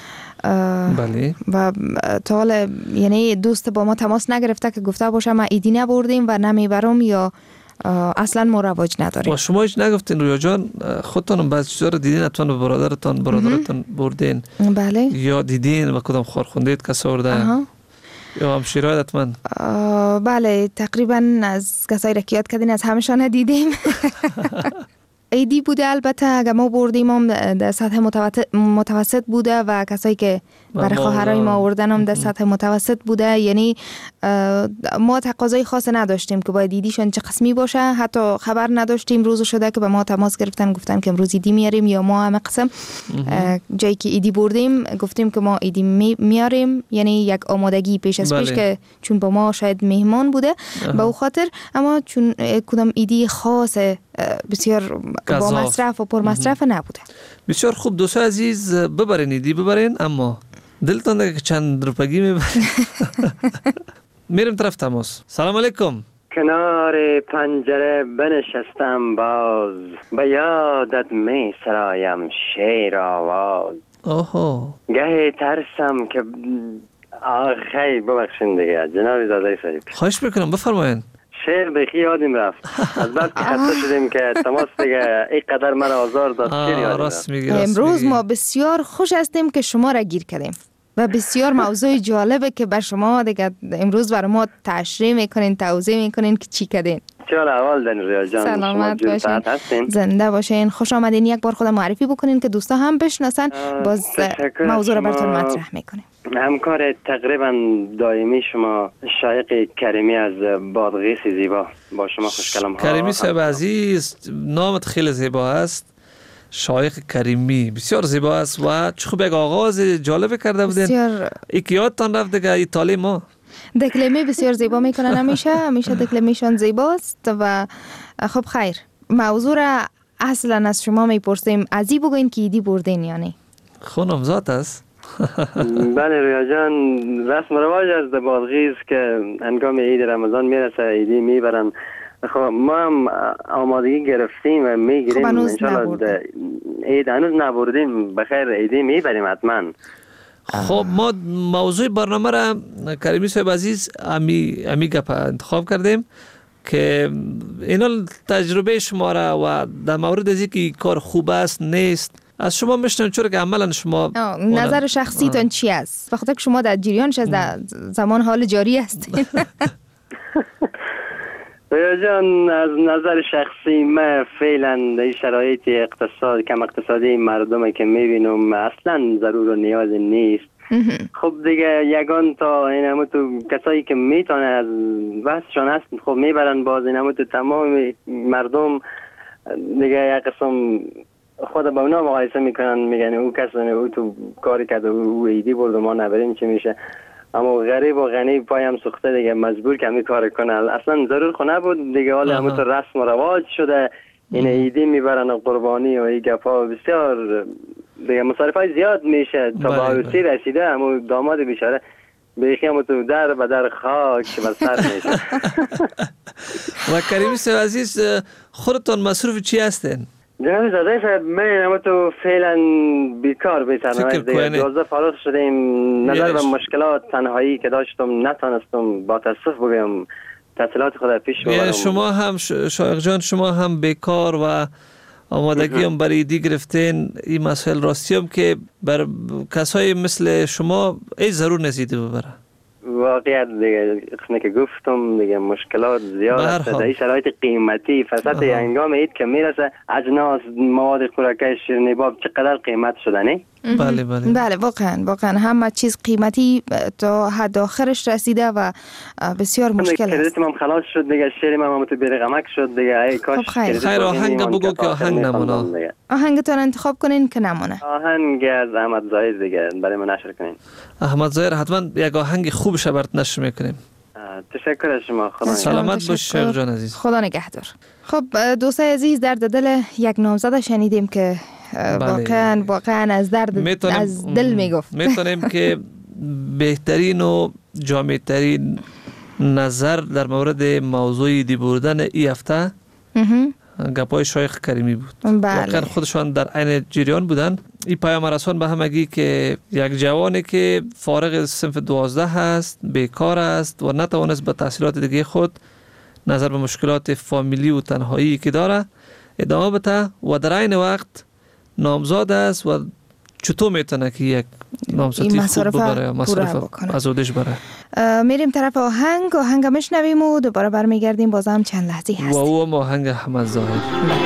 بله. و تا حالا یعنی دوست با ما تماس نگرفته که گفته باشه ما ایدی نبردیم و نمیبرم یا اصلا ما رواج نداریم. و شما هیچ نگفتین رویا جان؟ خودتون بعضی چیزا رو دیدین؟ حتما به برادرتون بردین؟ بله. یا دیدین و کدام خورخوندید کسا برده؟ یا همشیرهای حتما؟ بله تقریبا از کسایی را که یاد کردین از همشان دیدیم. ایدی بوده، البته اگر ما بردیم هم در سطح متوسط بوده و کسایی که برای خواهرای ما آوردن هم در سطح متوسط بوده. یعنی ما تقاضای خاص نداشتیم که باید ایدیشون چه قسمی باشه، حتی خبر نداشتیم. روز شده که به ما تماس گرفتن گفتن که امروز ایدی میاریم یا ما همه قسم جایی که ایدی بردیم گفتیم که ما ایدی میاریم، یعنی یک آمادگی پیش از پیش که چون با ما شاید مهمان بوده به او خاطر. اما چون کدام ایدی خاص بسیار با مصرف و پر مصرف نبوده. بسیار خوب دوستان عزیز، ببرین ایدی ببرین، اما دلتان دیگه چند روپگی میبرین. میرم طرف تماس. سلام علیکم. کنار پنجره بنشستم باز، به یادت می سرایم شیر آواز. اوهو. گهی ترسم که خیلی ببخشین دیگه جناب زاده شریف. خواهش میکنم بفرمایین. شعر بخی یادیم رفت از بعد که خسته شدیم که تماس دیگه اینقدر مرا آزار داد شعر یادیم رفت. امروز ما بسیار خوش هستیم که شما را گیر کردیم و بسیار موضوع جالبه که بر شما دیگه امروز برای ما تشریح میکنین، توضیح میکنین که چی کردین. چه احوال دارین ریا جان؟ سلامت باشین، زنده باشین، خوش آمدین. یک بار خود معرفی بکنین که دوستا هم بشناسن، باز موضوع را براتون مطرح میکنیم. همکار تقریبا دائمی شما شایق کریمی از بادغیس زیبا، با شما خوشکلام ها. کریمی صاحب عزیز، نامت خیلی زیبا است. شایق کریمی بسیار زیبا است و چه خوب یک آغاز جالب کرده بودین. بسیار یادتان رفت دیگه ایتالی ما دکلمه بسیار زیبا میکنن، همیشه دکلمهشان زیباست. و خب خیر، موضوع را اصلا از شما میپرسیم، ازی بگوین که ایدی بردین یا نه؟ خونم ذات است. بله رویا جان، رسم رواج از بادغیس که هنگام عید رمضان میرسه ایدی میبرن. خب ما هم آمادگی گرفتیم و میگیریم. انشالله عید هنوز نبردیم، بخیر ایدی میبریم حتما. خب ما موضوع برنامه را کریمی صاحب عزیز امی گپ انتخاب کردیم که اینا تجربه شما را و در مورد از اینکه کار خوب است نیست از شما میشنم، چون که عملا شما نظر شخصیتون چی است؟ بخاطر که شما در جریانش از زمان حال جاری هستید. رویا جان، از نظر شخصی من فعلا در شرایط کم اقتصادی مردم که میبینم اصلا ضرور و نیاز نیست. خب دیگه یگان تا این همه تو کسایی که میتونه از بحثشان هست خب میبرن، باز این همه تو تمام مردم دیگه یک قسم خود با اونا مقایسه میکنن، میگن او کس او تو کاری کرده او ایدی برد و ما نبریم چی میشه. اما غریب و غنی پایم سوخته دیگه مجبور که همی کار کنه. اصلا ضرور خونه بود دیگه، حالا همه تو رسم و رواج شده این ایدی میبرن و قربانی و این گپا بسیار دیگه مصارف های زیاد میشه تا با عروسی رسیده. همون داماد بیچاره بیخی همون تو در به در خاک و سر میشه. و کریمی صاحب عزیز، خودتون مصروف چی هستین؟ جناب زاده صاحب، من همون تو فعلا بیکار بیترم دیگه، 12 فارغ شدیم. نظر به مشکلات تنهایی که داشتم نتانستم با تاسف بگم تحصیلات خود پیش ببرم. یعنی شما هم شایق جان، شما هم بیکار و آمادگی هم برای ایدی گرفتین. این مسئله راستی هم که بر کسای مثل شما ای ضرور نزیده ببره. واقعیت دیگه قسمه که گفتم دیگه مشکلات زیاد است. در این شرایط قیمتی فساد هنگام عید که میرسه اجناس مواد خوراکی شیرینی باب چقدر قیمت شده نه؟ بله واقعا همه چیز قیمتی تا حد آخرش رسیده و بسیار مشکل است. کردیتم هم خلاص شد دیگه، شیریم هم تو بیرقمک شد دیگه. ای کاش خیر آهنگ بگو که آهنگ نمونه. آهنگتون انتخاب کنین که نمونه. آهنگ از احمد ظاهر دیگه برای ما نشر کنین. احمد ظاهر حتما یک آهنگ خوبش برات نشر میکنیم. تشکر از شما. خدا سلامت باش شیخ جان عزیز. خدا نگهدار. خب دوستای عزیز، درد دل یک نامزد شنیدیم که واقعا از درد از دل میگفت. میتونیم که بهترین و جامع‌ترین نظر در مورد موضوع دی بردن ای هفته گپای شایخ کریمی بود. واقعا خودشان در عین جریان بودن. این پیام رسان به همگی که یک جوانی که فارغ صنف 12 هست، بیکار است و نتوانست به تحصیلات دیگه خود نظر به مشکلات فامیلی و تنهایی که داره ادامه بده و در عین وقت نامزاد است و چطور میتونه که یک نامزدی خوب ببره، مصرف از خودش بره. میریم طرف آهنگ میشنویم و دوباره برمیگردیم، بازم چند لحظه هستیم. و او آهنگ احمد ظاهر.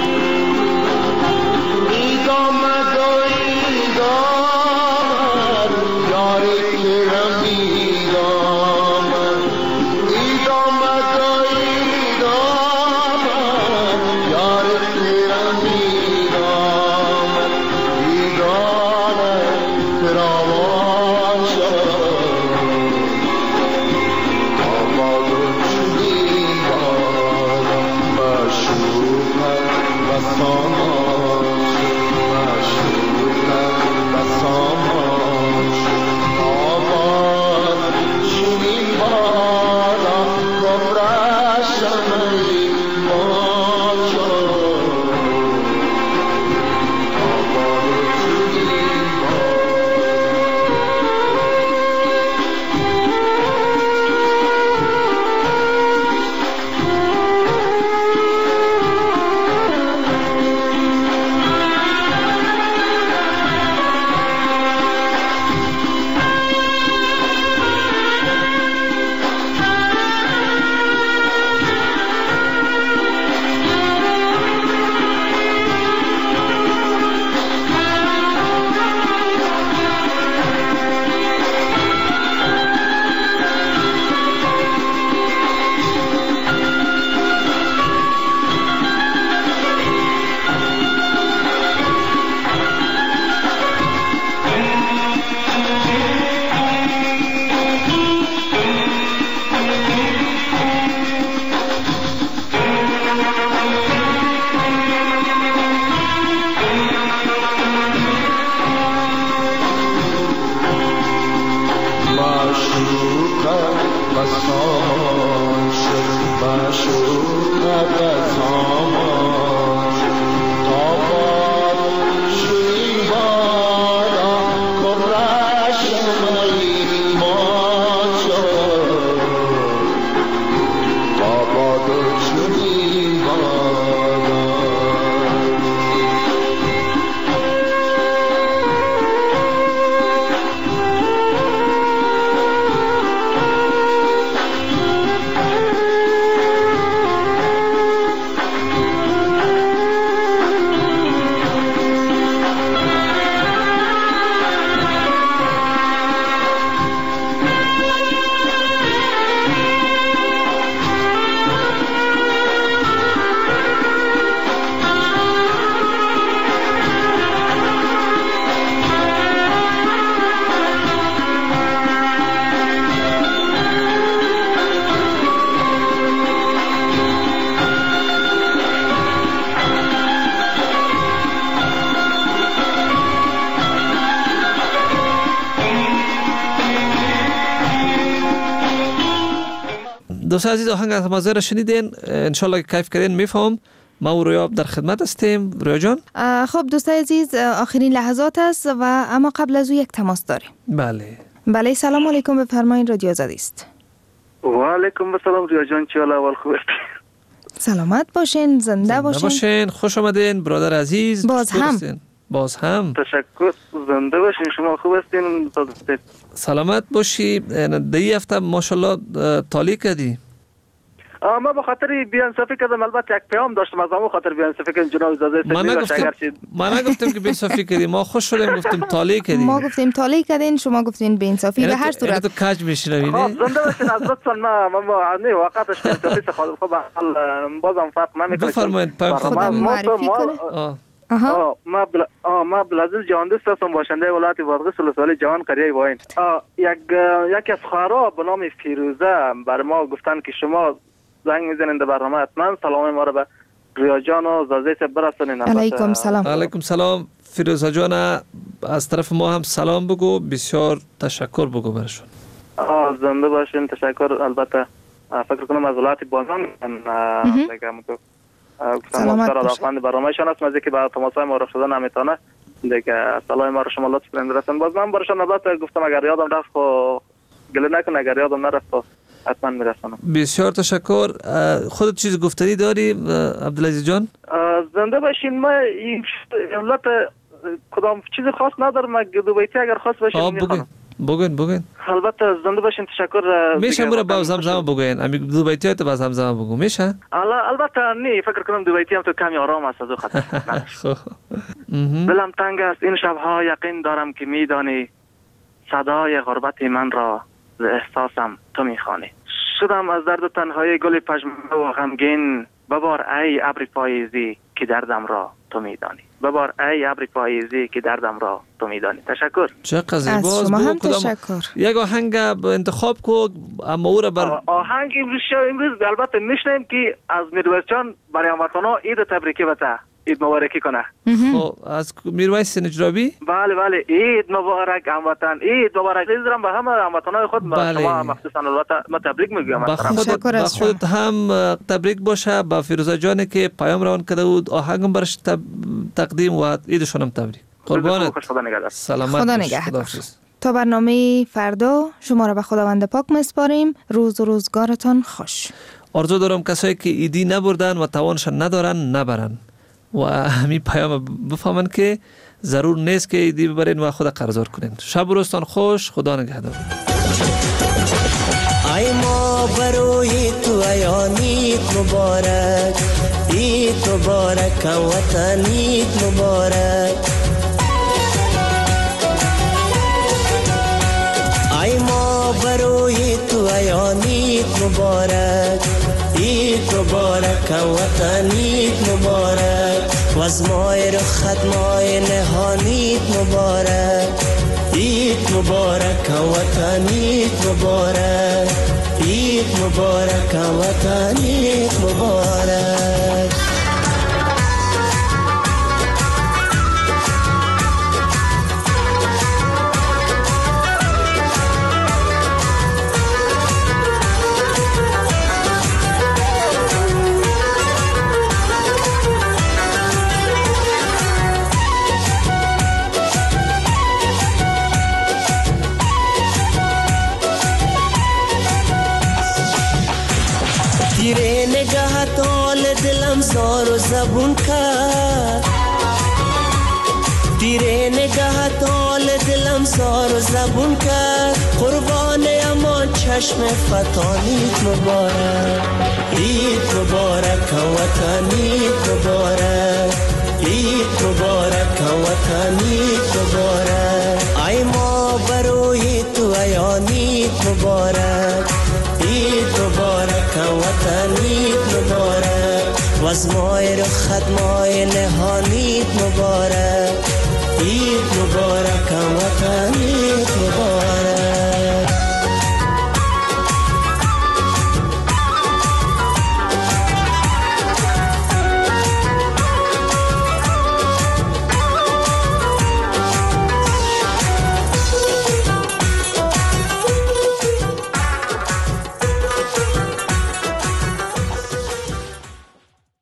دوستان عزیز، آهنگ از مزه را شنیدین، انشالله که کیف کردین. میفهم ما و رویا در خدمت هستیم. رویا جان. خب دوستان عزیز، آخرین لحظات است و اما قبل از او یک تماس داریم. بله سلام علیکم، بفرمایید، رادیو آزادی است. و علیکم السلام رویا جان، چه حال اول خوب هستی؟ سلامت باشین، زنده باشین. خوش آمدین برادر عزیز. باز هم تشکر، زنده باشین. شما خوب هستین؟ سلامت باشی. دی هفته ماشاءالله تالی کردی. ما به خاطر بی‌انصافی کردم، البته یک پیام داشتم از همون خاطر بی‌انصافی کردم. جناب اجازه من نگفتم که بی‌انصافی کردی، ما خوش شدیم گفتیم تالی کردی. ما گفتیم تالی کردین، شما گفتین بی‌انصافی. به هر صورت تو کج میشنوی نه؟ زنده باشین. از لطفاً ما نه واقعاش بی‌انصافی خود خب بازم فرق نمیکنه. بفرمایید خدا معرفی کنه. ما عبدالعزیز جهان دوست هستم، باشنده ولایت بادغیس ولسوالی جهان قریه واین. یکی از خواهرها به نام فیروزه بر ما گفتن که شما زنگ میزنید برنامه، حتما سلام ما رو به ریا جان و زازه برسونین. علیکم سلام. علیکم سلام فیروزه جان، از طرف ما هم سلام بگو، بسیار تشکر بگو برشون. زنده باشین. تشکر. البته فکر کنم از ولایت بازان بگم تو سلامت باشین. برنامه شان است مزه که با تماسای ما رفت شدن نمیتونه دیگه. سلام ما رو شما لطف کنید رسن. باز من برشان البته گفتم اگر یادم رفت خو گله نکن، اگر یادم نرفت حتما میرسونم. بسیار تشکر. خودت چیز گفتنی داری عبدالعزیز جان؟ زنده باشین. ما این دولت کدام چیز خاص ندارم، مگه دو بیتی اگر خاص باشه بگوین. البته زنده باشین. تشکر. میشه مورا با زمزمه بگوین، امی دو بیتی تو با زمزمه بگو میشه؟ البته نه، فکر کنم دو بیتی هم تو کمی آرام است از خاطر. دلم تنگ است این شبها، یقین دارم که میدانی صدای غربت من را ز احساسم تو میخوانی. شدم از درد تنهایی گل پژمرده و غمگین، ببار ای ابر پاییزی که دردم را تو میدانی. ببار ای ابر پاییزی که دردم را تو میدانی. تشکر. چقدر زیبا. از شما هم تشکر. یک آهنگ انتخاب کو، اما او را بر آهنگ امروز البته میشنیم که از میرویس جان برای هموطنا عید تبریکی بته، عید مبارکی کنه. خب از میرویس نجرابی؟ بله عید مبارک هموطن، عید مبارک. عزیزم به همه هموطنای خود شما مخصوصا البته ما تبریک میگم. با خودت هم تبریک باشه. با فیروزه جانی که پیام روان کرده بود آهنگم برش تقدیم و عیدشون هم تبریک. قربانت. سلامت. خدا نگهدار. تا برنامه فردا شما را به خداوند پاک میسپاریم. روز و روزگارتان خوش. آرزو دارم کسایی که ایدی نبردن و توانشان ندارن نبرن و همین پیام بفهمن که ضرور نیست که ایدی ببرین و خود قرضدار کنین. شب و روزتان خوش. خدا نگهدار. ای ما بروی تو ایانیت مبارک، عید مبارک وطنیت مبارک. ای ما بروی تو ایانیت مبارک، عید مبارک وطنیت مبارک. و از ماه رخت ماه نهانیت مبارک، عید مبارک وطنیت مبارک. عید مبارک وطنیت مبارک. تیره نگاهت حال دلم زار و زبون کرد، تیره نگاهت حال دلم زار و زبون کرد. قربان اما چشم فتانیت مبارک، عید مبارک وطنیت مبارک. عید مبارک وطنیت مبارک. ای ما بروی تو ایانیت مبارک، عید مبارک وطنیت مبارک. و از ماه رخت ماه نهانیت مبارک، عید مبارک وطنیت مبارک.